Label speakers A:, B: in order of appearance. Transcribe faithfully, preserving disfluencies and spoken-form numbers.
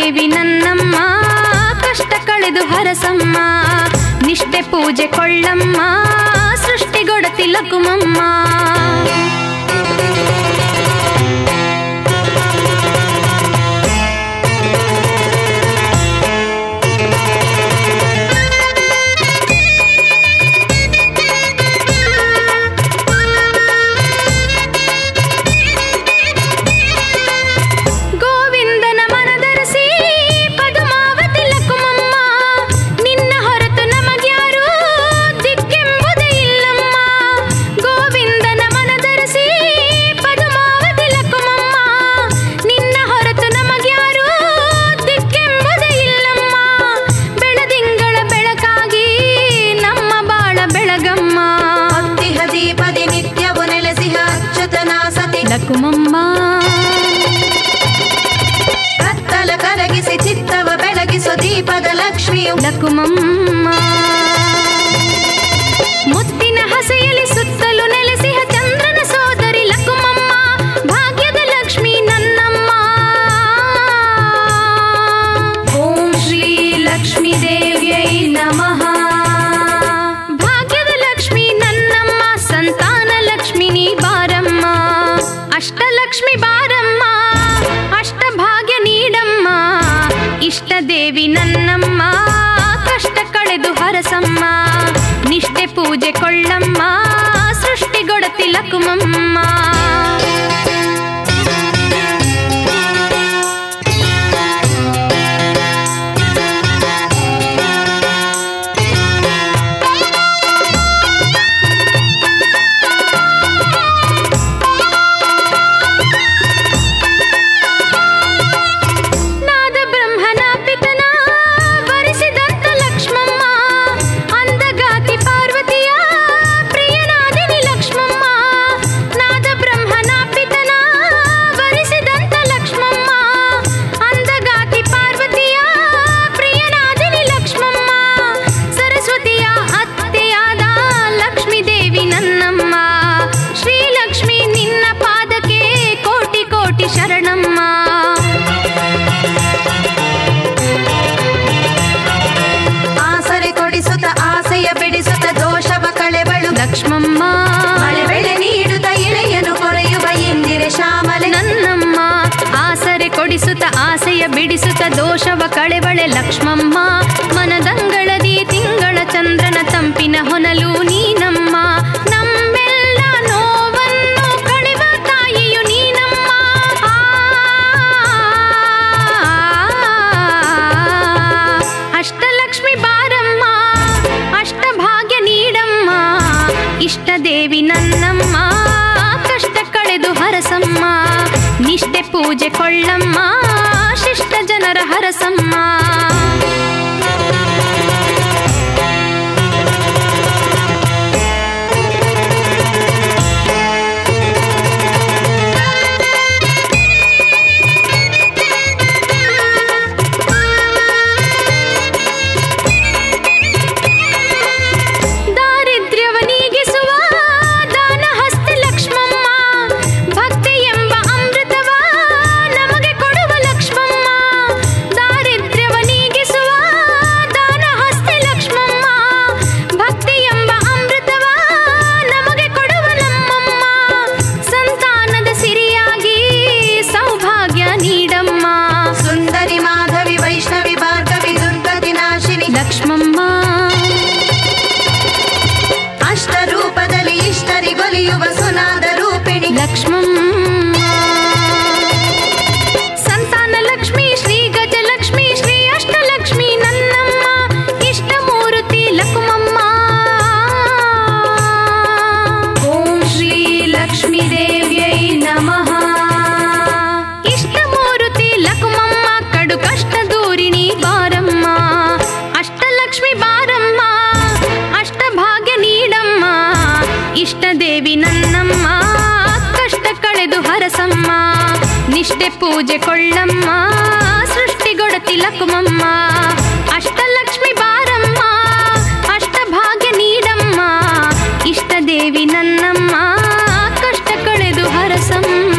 A: ದೇವಿ ನನ್ನಮ್ಮ ಕಷ್ಟ ಕಳೆದು ಹರಸಮ್ಮ ನಿಷ್ಠೆ ಪೂಜೆ ಕೊಳ್ಳಮ್ಮ ಸೃಷ್ಟಿಗೊಡತಿ ಲಕುಮಮ್ಮ ಲಕುಮಮ್ಮ ಕತ್ತಲ ಕರಗಿಸಿ ಚಿತ್ತವ ಬೆಳಗಿಸೋ ದೀಪದ ಲಕ್ಷ್ಮಿಯು ಲಕುಮಮ್ಮ ಮುತ್ತಿನ ಹಸೆಯಲ್ಲಿ ಸುತ್ತಲೂ ನೆಲೆಸಿಹ ಚಂದ್ರನ ಸೋದರಿ ಲಕುಮಮ್ಮ ಭಾಗ್ಯದ ಲಕ್ಷ್ಮಿ ನನ್ನಮ್ಮ ಓಂ ಶ್ರೀ ಲಕ್ಷ್ಮೀ ದೇವ್ಯೈ ನಮಃ ಭಾಗ್ಯದ ಲಕ್ಷ್ಮಿ ನನ್ನಮ್ಮ ಸಂತಾನ ಲಕ್ಷ್ಮಿನಿ ಬಾರಮ್ಮ ಅಷ್ಟಲಕ್ಷ್ಮಿ ಬಾರಮ್ಮ ಅಷ್ಟಭಾಗ್ಯ ನೀಡಮ್ಮ ಇಷ್ಟ ದೇವಿ ನನ್ನಮ್ಮ ಕಷ್ಟ ಕಳೆದು ಹರಸಮ್ಮ ನಿಷ್ಠೆ ಪೂಜೆ ಕೊಳ್ಳಮ್ಮ ಸೃಷ್ಟಿಗೊಡತಿ ಲಕುಮಮ್ಮ ಶರಣಮ್ಮ ಆಸರೆ ಕೊಡಿಸುತ್ತ ಆಸೆಯ ಬಿಡಿಸುತ್ತ ದೋಷವ ಕಳೆಬಳು ಲಕ್ಷ್ಮಮ್ಮ ಮಳೆ ಬೆಳೆ ನೀಡುತ್ತ ಇಳೆಯನು ಕೊರೆಯುವ ಇಂದಿರೆ ಶ್ಯಾಮಲೆ ನನ್ನಮ್ಮ ಆಸರೆ ಕೊಡಿಸುತ್ತ ಆಸೆಯ ಬಿಡಿಸುತ್ತ ದೋಷವ ಕಳೆಬಳೆ ಲಕ್ಷ್ಮಮ್ಮ ಮನದಂಗಳದಿ ತಿಂಗಳ ಚಂದ್ರನ ತಂಪಿನ ಹೊನಲು ನೀನಮ್ಮ ನಮ್ಮೆಲ್ಲ ನೋವನ್ನು ಕಳೆವ ತಾಯಿಯು ನೀನಮ್ಮ ಅಷ್ಟಲಕ್ಷ್ಮಿ ಬಾರಮ್ಮ ಅಷ್ಟಭಾಗ್ಯ ನೀಡಮ್ಮ ಇಷ್ಟ ದೇವಿ ನನ್ನಮ್ಮ ಕಷ್ಟ ಕಳೆದು ಹರಸಮ್ಮ ನಿಷ್ಠೆ ಪೂಜೆ ಕೊಳ್ಳಮ್ಮ ಶಿಷ್ಟ ಜನರ ಹರಸಮ್ಮ ಲಕ್ಷ್ಮಮ್ಮ ಅಷ್ಟರೂಪದಲ್ಲಿ ಇಷ್ಟರಿಗೊಲಿಯುವ ಸುನಾದ ರೂಪಿಣಿ ಲಕ್ಷ್ಮಮ್ಮ ಸಂತಾನ ಲಕ್ಷ್ಮಿ ಶ್ರೀ ಗಜಲಕ್ಷ್ಮಿ ಶ್ರೀ ಅಷ್ಟಲಕ್ಷ್ಮಿ ನನ್ನಮ್ಮ ಇಷ್ಟ ಮೂರ್ತಿ ಲಕುಮಮ್ಮ ಓಂ ಶ್ರೀ ಲಕ್ಷ್ಮೀ ದೇವ್ಯೈ ನಮಃ ಇಷ್ಟ ಮೂರ್ತಿ ಲಕುಮಮ್ಮ ಕಡು ಕಷ್ಟ ದೂರಿಣಿ ಬಾರಮ್ಮ ಅಷ್ಟಲಕ್ಷ್ಮಿ ಬಾರಮ್ಮ ಅಷ್ಟಭಾಗ್ಯ ನೀಡಮ್ಮ ಇಷ್ಟ ದೇವಿ ನನ್ನಮ್ಮ ಕಷ್ಟ ಕಳೆದು ಹರಸಮ್ಮ ನಿಷ್ಠೆ ಪೂಜೆ ಕೊಳ್ಳಮ್ಮ ಸೃಷ್ಟಿಗೊಡತಿ ಲಕುಮಮ್ಮ ಅಷ್ಟಲಕ್ಷ್ಮಿ ಬಾರಮ್ಮ ಅಷ್ಟಭಾಗ್ಯ ನೀಡಮ್ಮ ಇಷ್ಟ ದೇವಿ ನನ್ನಮ್ಮ ಕಷ್ಟ ಕಳೆದು ಹರಸಮ್ಮ